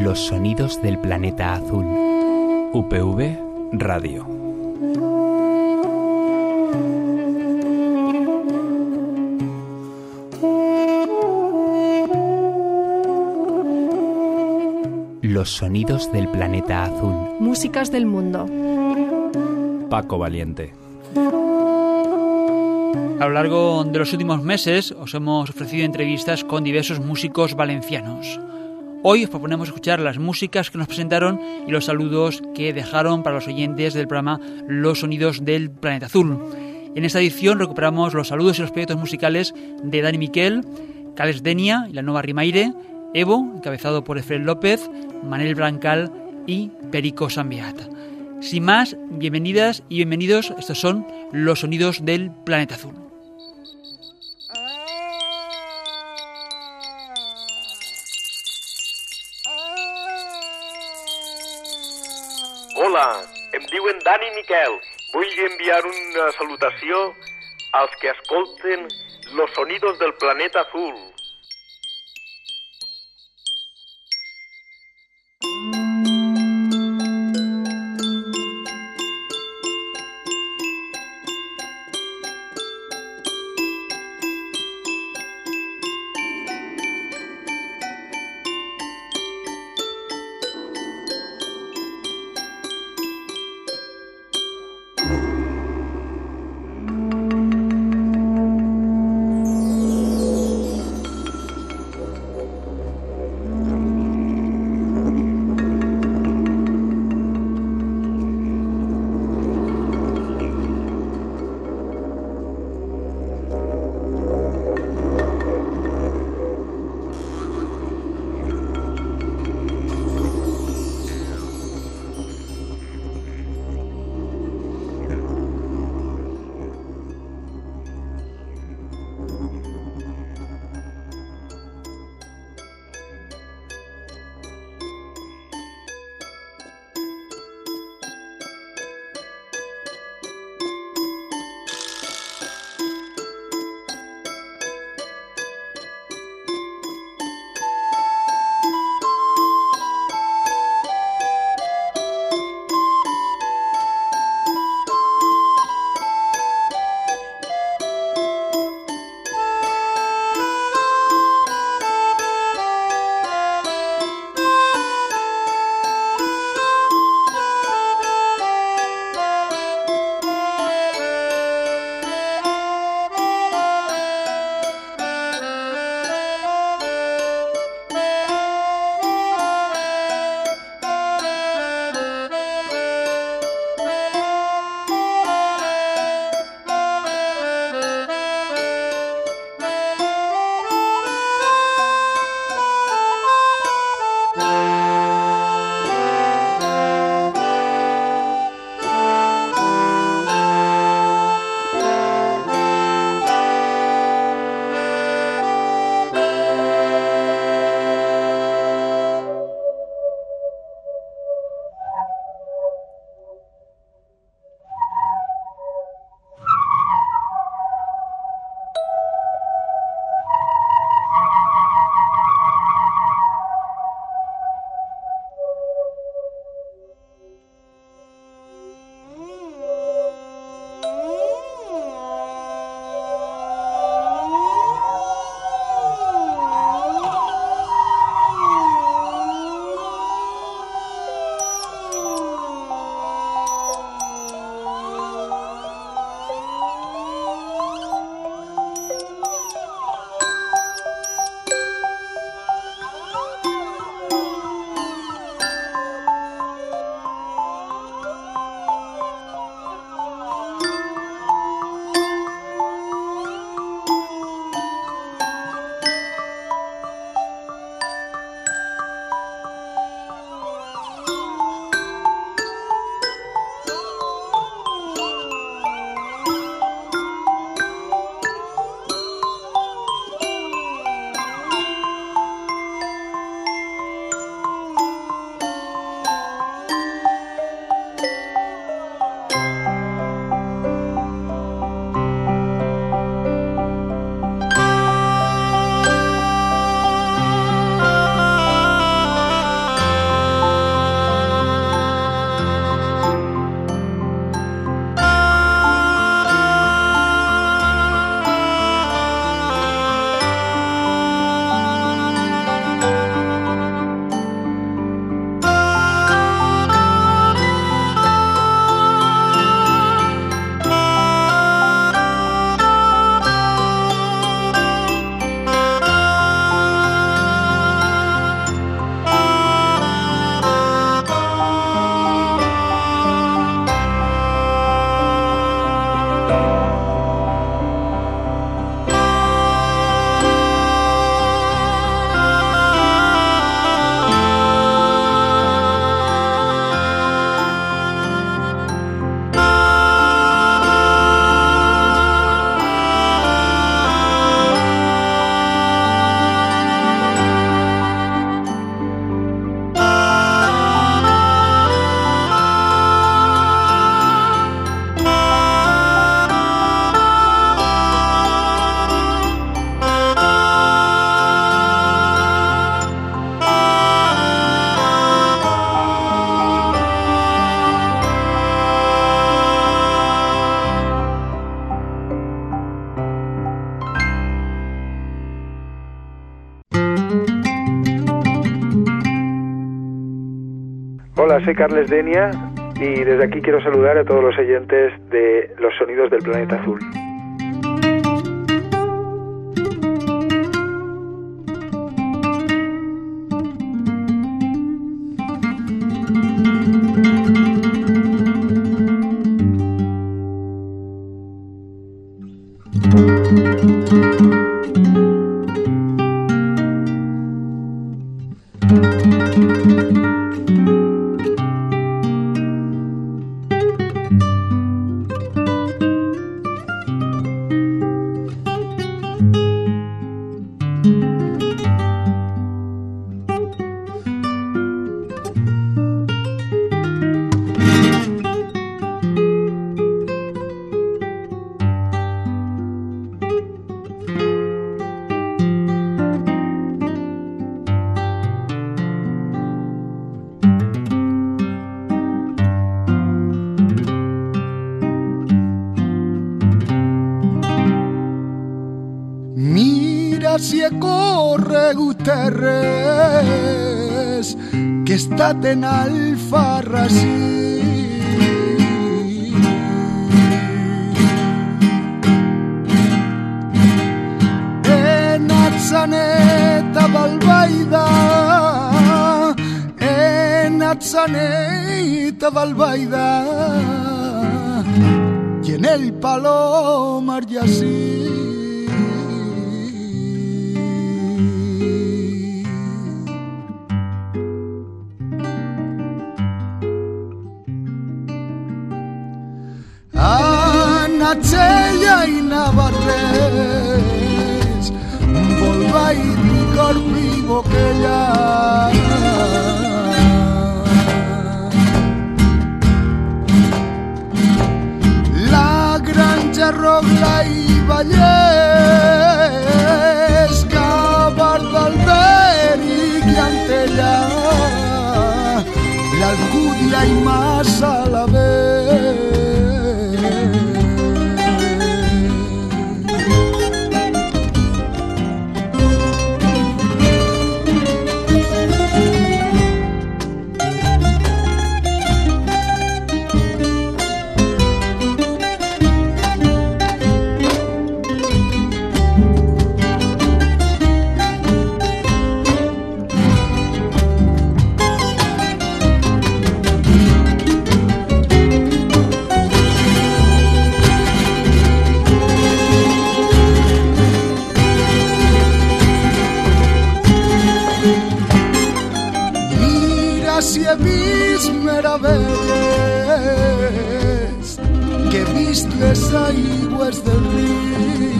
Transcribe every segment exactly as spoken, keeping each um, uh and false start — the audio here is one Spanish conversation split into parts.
Los sonidos del planeta azul. U P V Radio. Los sonidos del planeta azul. Músicas del mundo. Paco Valiente. A lo largo de los últimos meses os hemos ofrecido entrevistas con diversos músicos valencianos. Hoy os proponemos escuchar las músicas que nos presentaron y los saludos que dejaron para los oyentes del programa Los sonidos del planeta azul. En esta edición recuperamos los saludos y los proyectos musicales de Dani Miquel, Cales Denia y la Nova Rimaire, Evo, encabezado por Efraín López, Manel Brancal y Perico Sambeat. Sin más, bienvenidas y bienvenidos, estos son los sonidos del planeta azul. Hola, em diuen Dani Miquel. Vull enviar una salutació als que escolten los sonidos del planeta azul. Hola, soy Carles Denia y desde aquí quiero saludar a todos los oyentes de Los Sonidos del Planeta Azul. Si corre Guterres, que està en Alfarrasí. En Atzaneta Balbaida, en Atzaneta Balbaida, y en el Palomar y así. Natxella i Navarrés, Volva i Corpi Boquella. La Granja Rogla i Vallès, Gavarda, Alberic i Antella, l'Alcúdia i Massa la vez. Si he vist meravelles, que he vist les aigües del riu.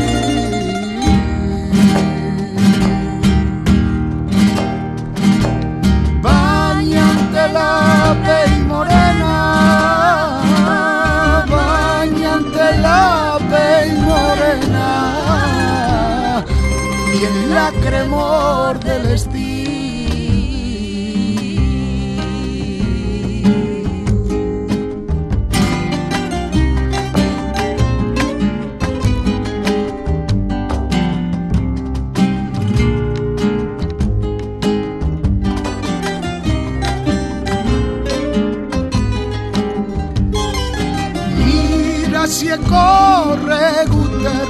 Banyant-te la pell morena, banyant-te la pell morena, i en la cremor de l'estiu. Si he corregut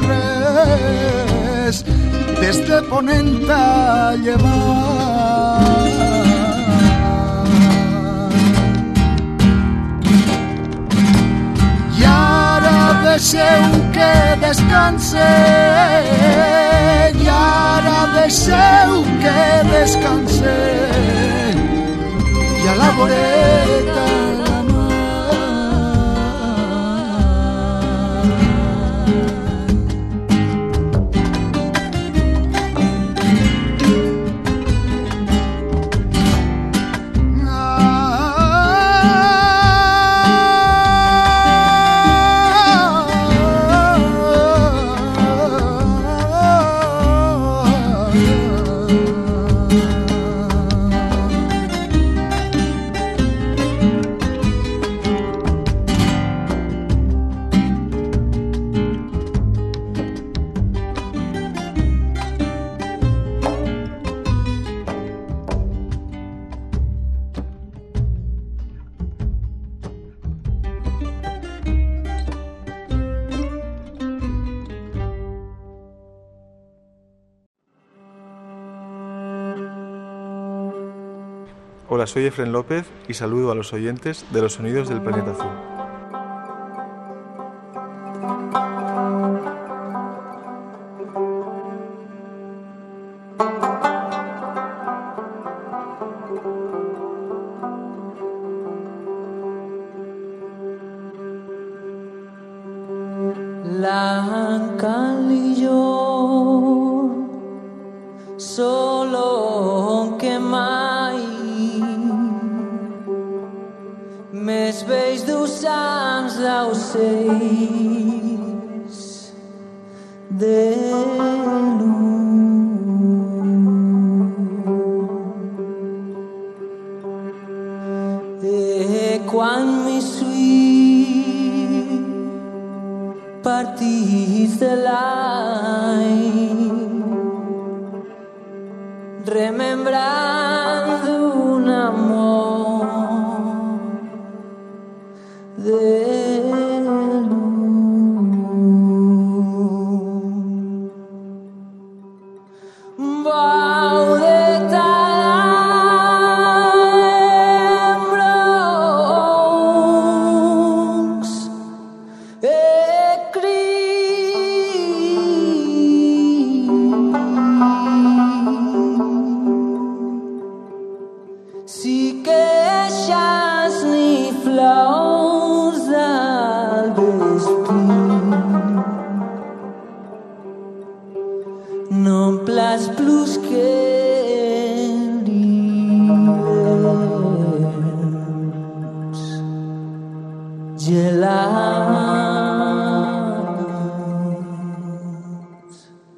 terres des de Ponent a llevant, i ara deixeu que descanse, i ara deixeu que descanse, i a la voreta Hola, soy Efren López y saludo a los oyentes de Los Sonidos del Planeta Azul. L'Ancal i jo, solo que mai, més vells d'ossams d'ocells de l'un. E quan mi partits de l'any, remembrant d'un amor de l'un. Vau de talembros e plus que l'hiverns gelats.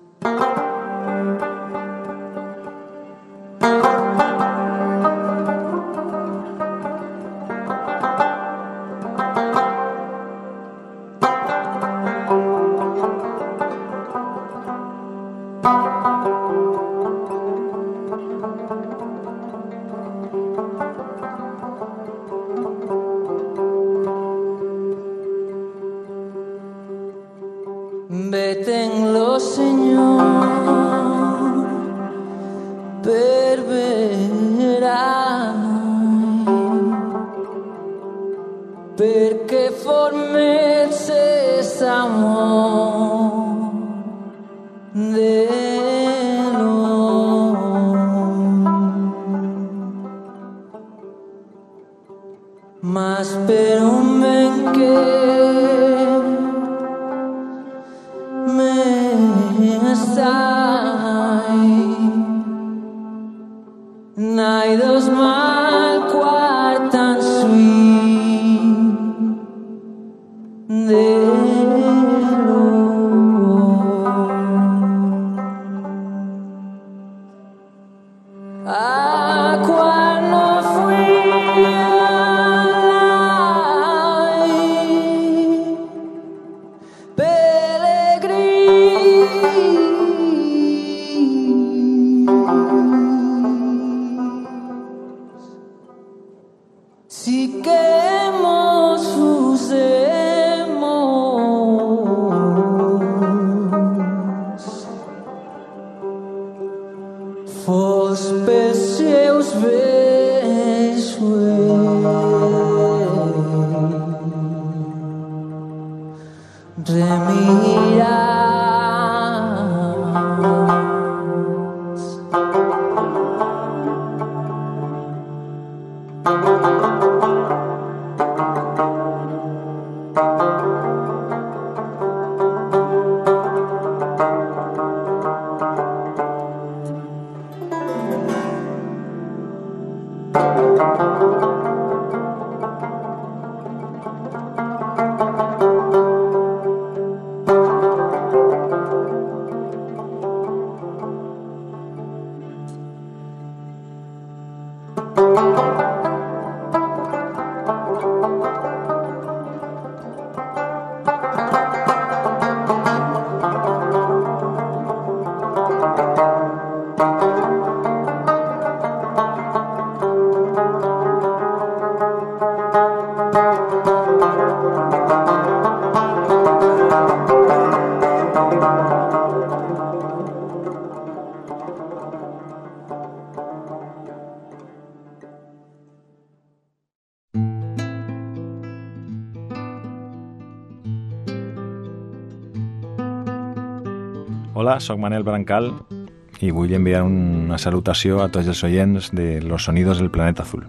Vetenlo, Senyor, per verai, perquè formes és amor de l'un. Mas per un ben que n'hai dos mal quart tan sweet de l'un. Ah, quan no fui sí que mos fusemos fos pels seus besos remirar. Hola, soc Manel Brancal i vull enviar una salutació a tots els oients de Los Sonidos del Planeta Azul.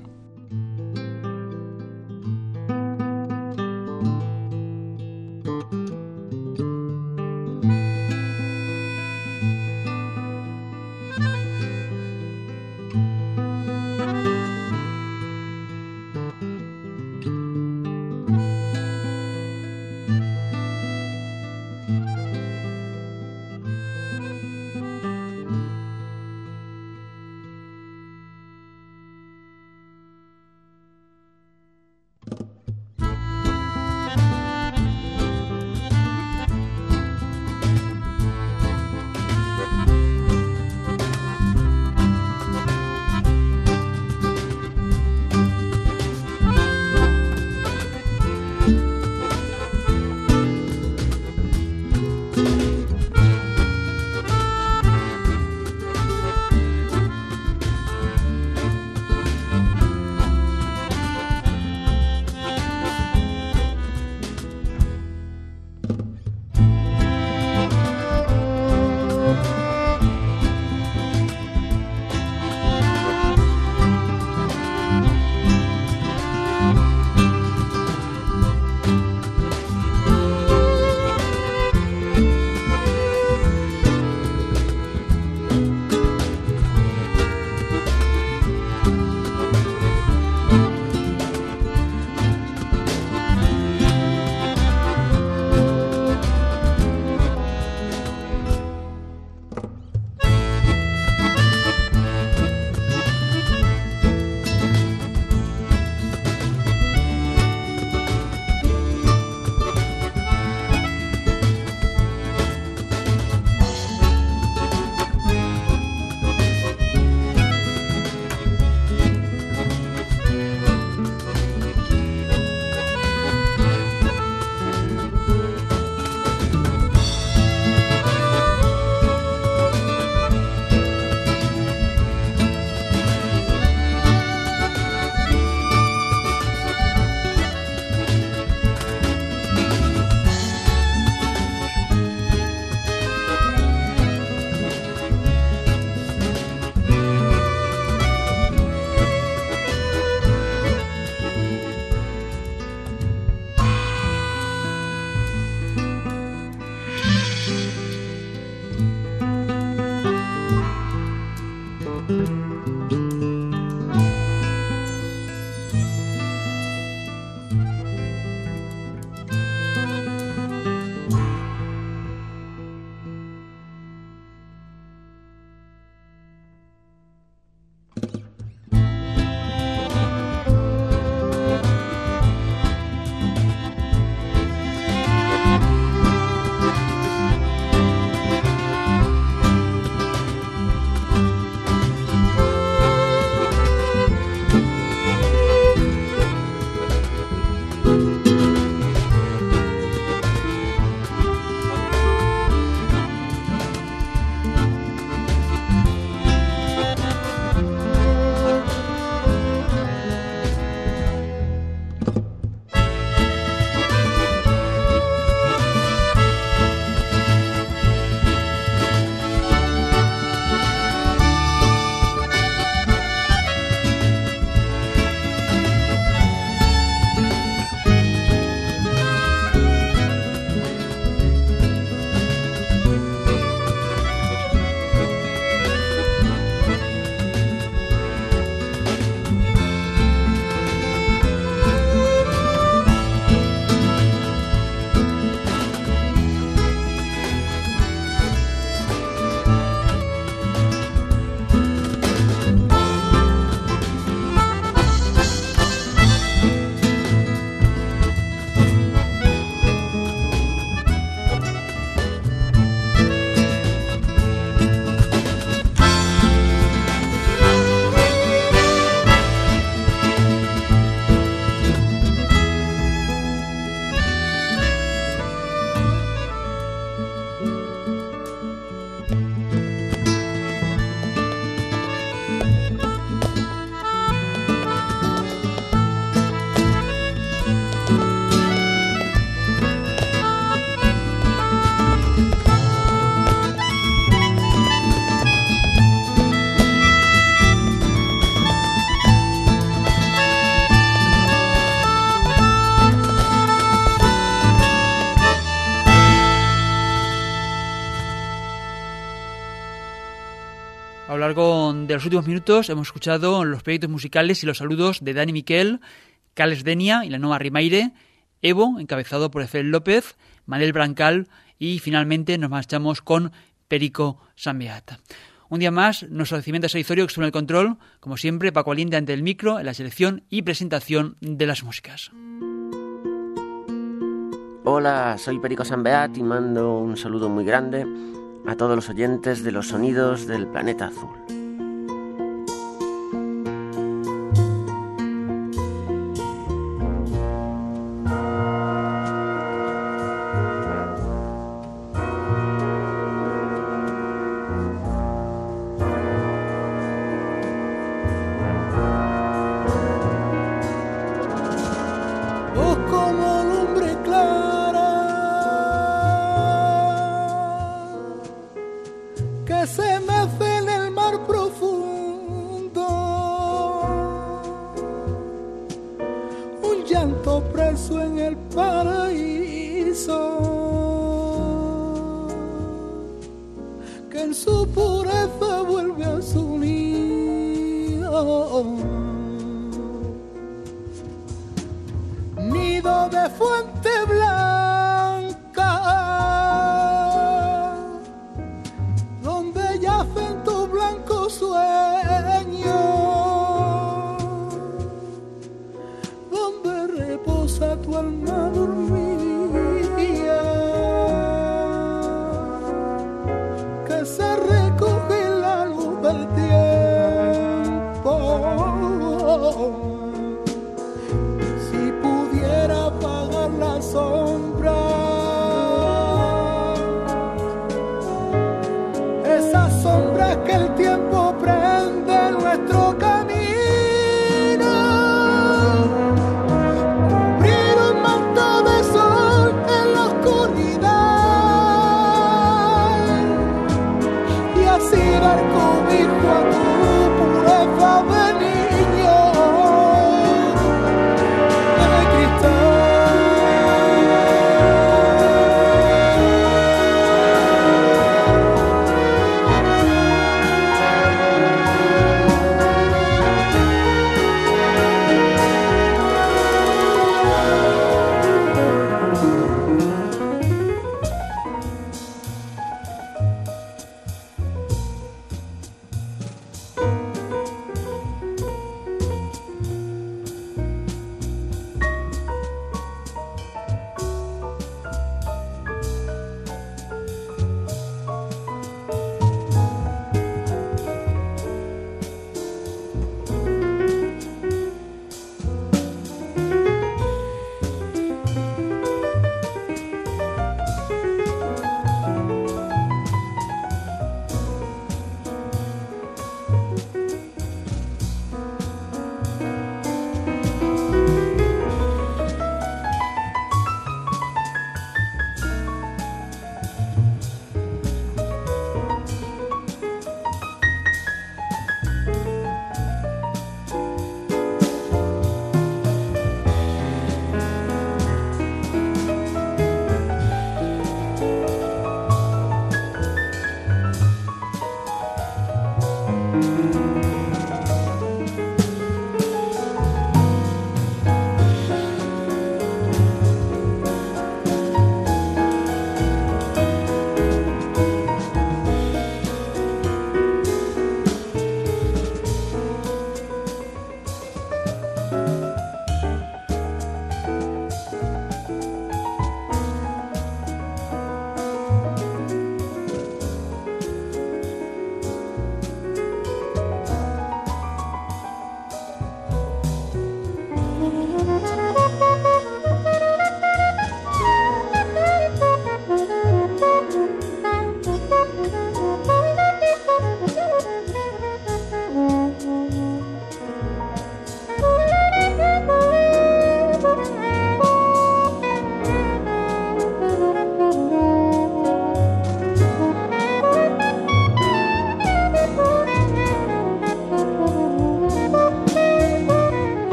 largo de los últimos minutos hemos escuchado los proyectos musicales y los saludos de Dani Miquel, Carles Denia y la Nova Rimaire, Evo, encabezado por Efel López, Manel Brancal y finalmente nos marchamos con Perico Sambeat. Un día más, nuestro agradecimiento a Saizorio, que estuvo en el control, como siempre, Paco Aliente ante el micro, en la selección y presentación de las músicas. Hola, soy Perico Sambeat y mando un saludo muy grande a todos los oyentes de los sonidos del planeta azul. Preso en el paraíso, que en su pureza vuelve a su nido, nido de fuente